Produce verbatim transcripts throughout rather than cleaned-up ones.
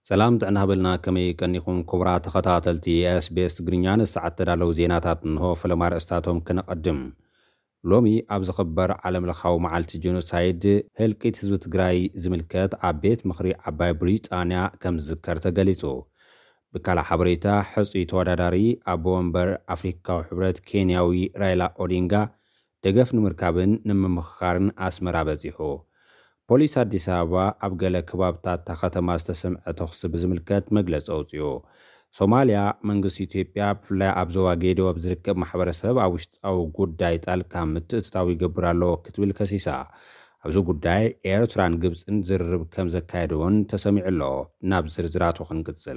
سلام تعنا هبلنا كمي كنيكم كبرى تخطاتلتي اس بي اس تقرنيان الساعة تدالو زيناتات نهو فلمار استاتهم كنقدم لومي أبز خبر عالم لخاو معالتي جينوسايد هلكيت حزب تقراي زملكات عبيت مخري عباي بريطانيا كم ذكر تقليسو بكالا حبريتا حصي تواداداري أبو انبر أفريكا وحبرت كينياوي رايلا أودينغا دقف نمركابن نممخارن أسمرا بزيحو بوليس አዲስ አበባ ኣብ ገለ ከባብታት ከተማ ዝተሰምዐ ተኹሲ ብዝምልከት መግለፂ ኣውፅኡ ሶማልያ መንግስቲ ኢትዮጵያ ብፍላይ ኣብ ዞባ ጌዶ ኣብ ዝርከብ ማሕበረሰብ ኣብ ውሽጣዊ ጉዳይ ጣልቃ ምትእትታው ይገብር ኣሎ ክትብል ከሲሳ ኣብዚ ጉዳይ ኤርትራን ግብፅን ዝርርብ ከም ዘካየደውን ተሰሚዑ ኣሎ ናብ ዝርዝራቱ ክንቅፅል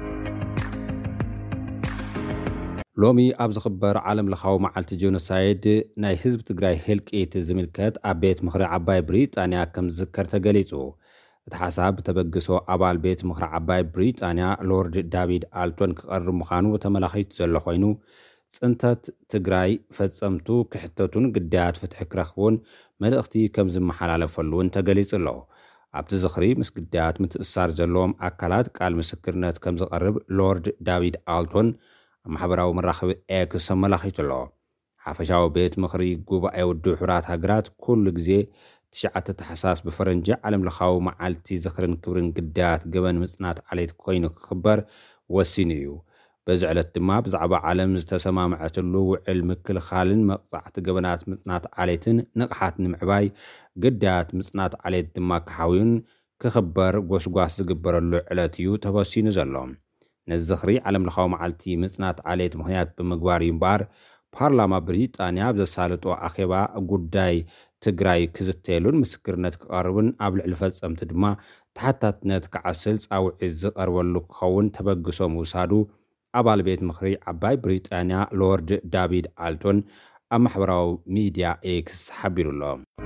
ሎሚ ኣብ ዝኽበር ዓለም ለኻዊ መዓልቲ ጄኖሳይድ ናይ ህዝቢ ትግራይ ህልቂት ዝምልከት ኣብ ቤት ምኽሪ ዓባይ ብሪጣንያ ከም ዝዝከር ተገሊጹ እቲ ሓሳብ ተበግሶ ኣባል ቤት ምኽሪ ዓባይ ብሪጣንያ ሎርድ ዳቪድ ኣልቶን ክቐርብ ምዃኑ ተመላኺቱ ዘሎ ኮይኑ ጽንተት ትግራይ ፈጸምቱ ክሕተቱን ግዳያት ፍትሒ ክረኽቡን መልእኽቲ ከም ዝመሓላለፈሉን ተገሊጹ ኣሎ ኣብቲ ዝኽሪ ምስ ግዳያት ምትእስሳር ዘለዎም ኣካላት ቃል ምስክርነት ከም ዝቐርብ ሎርድ ዳቪድ ኣልቶን ማሕበራዊ መራኸቢ ኤክስ ተመላኺቱሎ ሓፈሻዊ ቤት ምኽሪ ጉባኤ ውድብ ሕቡራት ሃገራት ኩሉ ግዜ ትሽዓተ ታሕሳስ ብፈረንጂ ዓለም ለኻዊ መዓልቲ ዝኽርን ክብርን ግዳያት ገበን ምጽናት ዓሌት ኮይኑ ክኽበር ወሲኑ እዩ በዚ ዕለት ድማ ብዛዕባ ዓለም ዝተሰማምዐትሉ ውዕል ምክልኻልን መቕጻዕቲ ገበናት ምጽናት ዓሌትን ንቕሓት ንምዕባይ ግዳያት ምጽናት ዓሌት ድማ ክሓውዩን ክኽበር ጎስጓስ ዝግበረሉ ዕለት እዩ ተወሲኑ ዘሎ ነዝኽሪ ዓለም ለኻዊ መዓልቲ ምጽናት ዓሌት ምኽንያት ብምግባር ይምባር ፓርላማ ብሪጣንያ ብዘሳልጦ ኣኼባ ጉዳይ ትግራይ ክዝተየሉን ምስክርነት ክቐርብን ኣብ ልዕሊ ፈጸምቲ ድማ ተሓታትነት ክዓስል ጻውዒት ዝቐርበሉ ክኸውን ተበግሶ ምውሳዱ ኣባል ቤት ምኽሪ ዓባይ ብሪጣንያ ሎርድ ዳቪድ ኣልቶን ኣብ ማሕበራዊ ሚድያ ኤክስ ሓቢሩሎ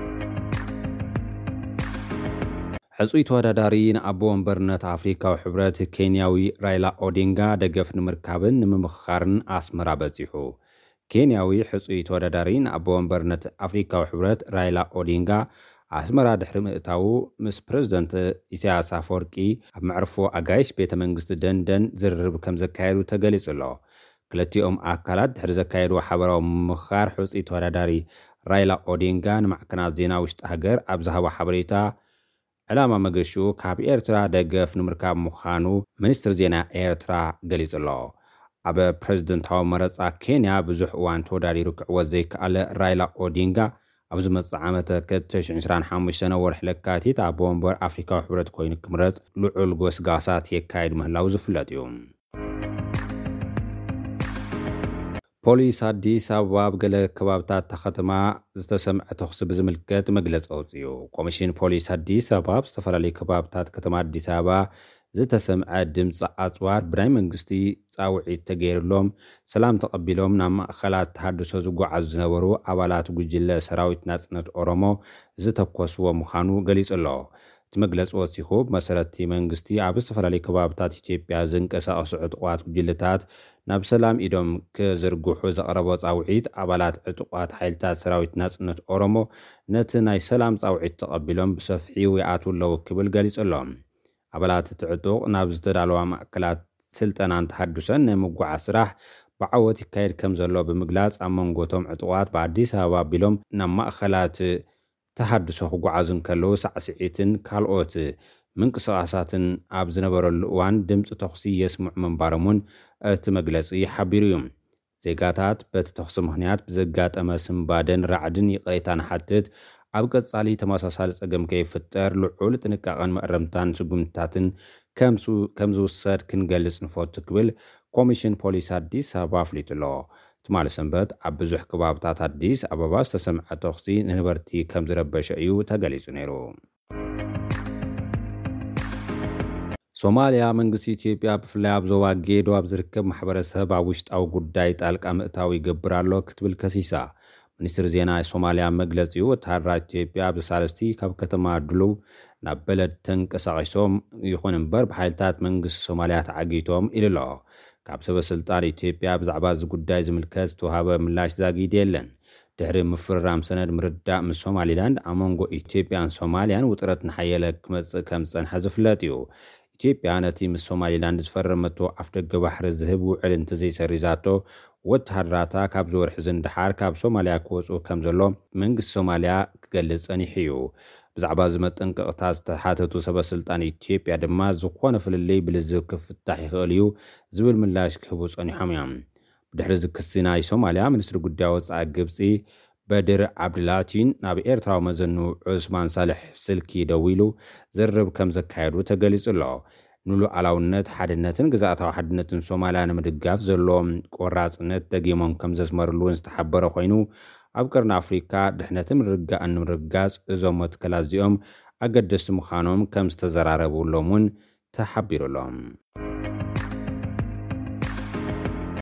ሕጹይ ተወዳዳሪ ንኣቦ ወንበርነት ኣፍሪካዊ ሕብረት ኬንያዊ ራይላ ኦዲንጋ ደገፍ ንምርካብን ንምምኽኻርን ኣስመራ በፂሑ ኬንያዊ ሕጹይ ተወዳዳሪ ንኣቦ ወንበርነት ኣፍሪካዊ ሕብረት ራይላ ኦዲንጋ ኣስመራ ድሕሪ ምእታው ምስ ፕረዚደንት ኢሳያስ ኣፈወርቂ ኣብ መዕርፎ ኣጋይሽ ቤተ መንግስቲ ደንደን ዝርርብ ከም ዘካየዱ ተገሊጹ ኣሎ ክልቲኦም ኣካላት ድሕሪ ዘካየዱ ሓበራዊ ምምኽኻር ሕጹይ ተወዳዳሪ ራይላ ኦዲንጋ ንማዕከናት ዜና ውሽጢ ሃገር ኣብ ዝሃቦ ሓበሬታ ዕላማ መገሹ ካብ ኤርትራ ደገፍ ንምርካብ ምዃኑ ሚኒስትር ዜና ኤርትራ ገሊጹ ኣሎ ኣብ ፕረዚደንታዊ መረፃ ኬንያ ብዙሕ እዋን ተወዳዲሩ ክዕወት ዘይከኣለ ራይላ ኦዲንጋ ኣብ ዝመፅእ ዓመተ ክልተ ሽሕን ዒስራን ሓሙሽተ ወርሒ ለካቲት ኣብ ወንበር ኣፍሪካዊ ሕብረት ኮይኑ ክምረፅ ልዑል ጎስጓሳት የካይድ ምህላው ዝፍለጥ እዩ ፖሊስ አዲስ አበባ ኣብ ገለ ከባብታት ከተማ ዝተሰምዐ ተኹሲ ብዝምልከት መግለፂ ኣውፅኡ ኮሚሽን ፖሊስ አዲስ አበባ ዝተፈላለዩ ከባብታት ከተማ አዲስ አበባ ዝተሰምዐ ድምፂ ኣፅዋር ብናይ መንግስቲ ጻውዒት ተገይሩሎም ሰላም ተቐቢሎም ናብ ማእኸላት ተሃድሶ ዝጓዓዙ ዝነበሩ ኣባላት ጉጅለ ሰራዊት ናጽነት ኦሮሞ ዝተኮስዎ ምዃኑ ገሊጹ ኣሎ እቲ መግለፂ ወሲኹ ብመሰረቲ መንግስቲ ኣብ ዝተፈላለዩ ከባብታት ኢትዮጵያ ዝንቀሳቐሱ ዕጡቋት ጉጅለታት ናብ ሰላም ኢዶም ክዝርግሑ ዘቕረቦ ጻውዒት ኣባላት ዕጡቋት ሓይልታት ሰራዊት ናጽነት ኦሮሞ ነቲ ናይ ሰላም ጻውዒት ተቐቢሎም ብሰፊሑ ይኣትዉ ኣለዉ ክብል ገሊጹ ኣሎ ኣባላት እቲ ዕጡቕ ናብ ዝተዳለዋ ማእከላት ስልጠናን ተሃድሶን ናይ ምጉዓዝ ስራሕ ብዓወት ይካየድ ከም ዘሎ ብምግላጽ ኣብ መንጎቶም ዕጡቋት በኣዲስ ኣበባ ኣቢሎም ናብ ማእከላት ተሃድሶ ክጓዓዙን ከለዉ ሳዕስዒትን ካልኦት ምንቅስቓሳትን ኣብ ዝነበረሉ እዋን ድምፂ ተኹሲ የስምዑ ምንባሮምን እቲ መግለፂ ሓቢሩ እዩ ዜጋታት በቲ ተኹሲ ምኽንያት ብዘጋጠመ ስምባደን ራዕድን ይቕሬታን ሓትት ኣብ ቀጻሊ ተመሳሳሊ ፀገም ከይፍጠር ልዑል ጥንቃቐን መእረምታን ስጉምትታትን ከም ዝውሰድ ክንገልጽ ንፈቱ ክብል ኮሚሽን ፖሊስ አዲስ አበባ ኣፍሊጡ ኣሎ ትማሊ ሰንበት ኣብ ብዙሕ ከባብታት አዲስ ኣበባ ዝተሰምዐ ተኹሲ ንነበርቲ ከም ዝረበሸ እዩ ተገሊጹ ነይሩ ሶማልያ መንግስቲ ኢትዮጵያ ብፍላይ ኣብ ዞባ ጌዶ ኣብ ዝርከብ ማሕበረሰብ ኣብ ውሽጣዊ ጉዳይ ጣልቃ ምእታው ይገብር ኣሎ ክትብል ከሲሳ ሚኒስትር ዜና ሶማልያ መግለፂኡ ወተሃደራት ኢትዮጵያ ብሳለስቲ ካብ ከተማ ድሉው ናብ በለድ ተንቀሳቒሶም ይኹን እምበር ብሓይልታት መንግስቲ ሶማልያ ተዓጊቶም ኢሉ ኣሎ ካብ ሰበስልጣን ኢትዮጵያ ብዛዕባ እዚ ጉዳይ ዝምልከት ዝተዋሃበ ምላሽ ዛጊድ የለን ድሕሪ ምፍርራም ሰነድ ምርዳእ ምስ ሶማሊላንድ ኣብ መንጎ ኢትዮጵያን ሶማልያን ውጥረት ንሓየለ ክመጽእ ከም ዝጸንሐ ዝፍለጥ እዩ ኢትዮጵያ ነቲ ምስ ሶማሊላንድ ዝፈረመቶ ኣፍደገ ባሕሪ ዝህብ ውዕል እንተዘይሰሪዛቶ ወተሃደራታ ካብ ዝወርሒ ዝንድሓር ካብ ሶማልያ ክወፁ ከም ዘሎ መንግስቲ ሶማልያ ክገልጽ ጸኒሑ እዩ። ብዛዕባ ዝመጠንቀቕታት ዝተሓተቱ ሰበስልጣን ኢትዮጵያ ድማ ዝኾነ ፍልልይ ብልዝብ ክፍታሕ ይኽእል እዩ ዝብል ምላሽ ክህቡ ጸኒሖም እዮም። ብድሕሪ ዝክሲ ናይ ሶማልያ ሚኒስትሪ ጉዳይ ወጻኢ ግብጺ በድር ዓብድላቲን ናብ ኤርትራዊ መዘኑ ዑስማን ሳልሕ ስልኪ ደው ኢሉ ዝርብ ከም ዘካየዱ ተገሊጹ ኣሎ። ንሉዓላውነት ሓድነትን ግዛእታዊ ሓድነትን ሶማልያ ንምድጋፍ ዘለዎም ቆራጽነት ደጊሞም ከም ዘስመርሉን ዝተሓበረ ኮይኑ ኣብ ቀርኒ ኣፍሪካ ድሕነትን ምርጋእን ንምርጋጽ እዞም መትከላት እዚኦም ኣገደስቲ ምዃኖም ከም ዝተዘራረቡሎም እውን ተሓቢሩሎም።